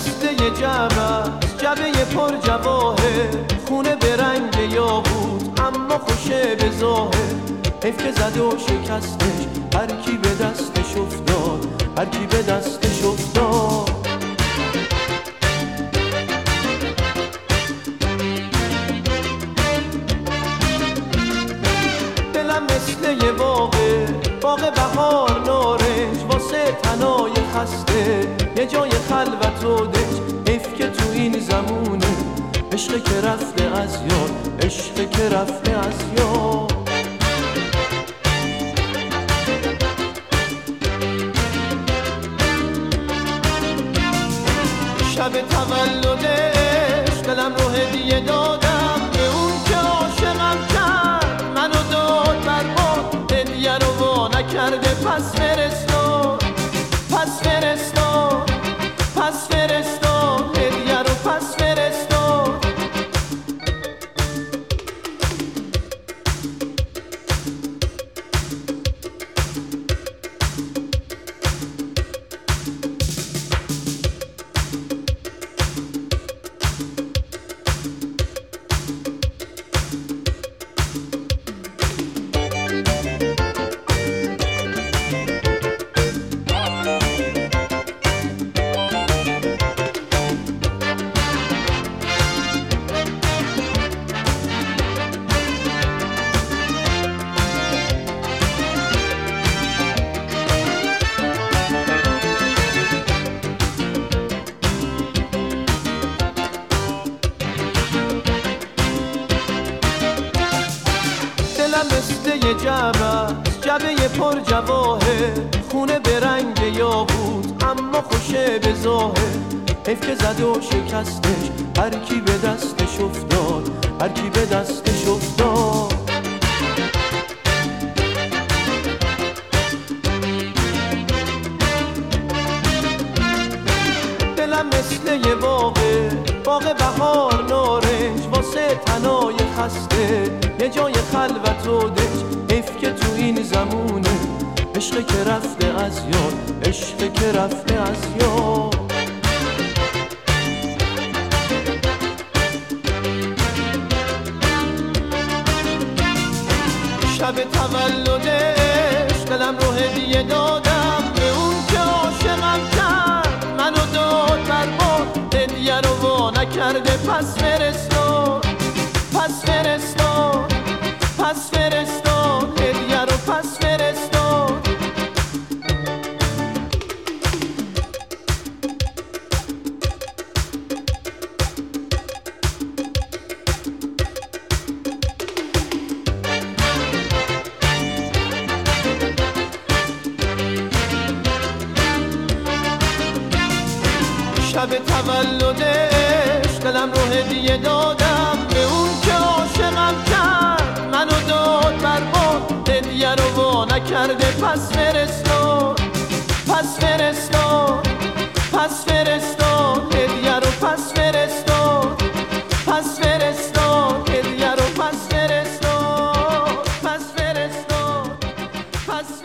مثل یه جعبه پر جواهر، خونه به رنگ یاقوت اما خوشه به ظاهر. حیف که زد و شکستش، هر کی به دستش افتاد، هر کی به دستش افتاد. دلم مثل یه باغ بهار نارنج، واسه تنای خسته یه جای خلوت و دنج. حیف که تو این زمونه عشق که رفته از یاد، عشق که رفته از یاد. شب تولدش دلم رو هدیه دادم به اون که عاشقم کرد، منو داد برباد، هدیه رو وا نکرده. پس فرستاد، پس فرستاد، پس فرستاد، هدیه رو پس فرستاد. مثل یه جعبه پر جواهر، خونه به رنگ یاقوت اما خوشه به ظاهر. حیف که زد و شکستش، هر کی به دستش افتاد، هر کی به دستش افتاد. دلم مثل یه باغ بهار نارنج، واسه تنای خسته یه جای خلوت و دنج. حیف که تو این زمونه عشق که رفته از یاد، عشق که رفته از یاد. شب تولدش دلم رو هدیه دادم به اون که عاشقم کرد، منو داد برباد، هدیه رو وا نکرده. پس فرستاد، پس فرستاد، پس فرستاد، هدیه رو پس فرستاد. شب تولدش دلم رو هدیه دادم به اون که عاشقم کرد، منو داد برباد، هدیه رو وا نکرده. پس فرستاد، پس فرستاد، پس فرستاد، هدیه رو پس فرستاد، پس فرستاد، هدیه رو پس فرستاد، پس فرستاد، پس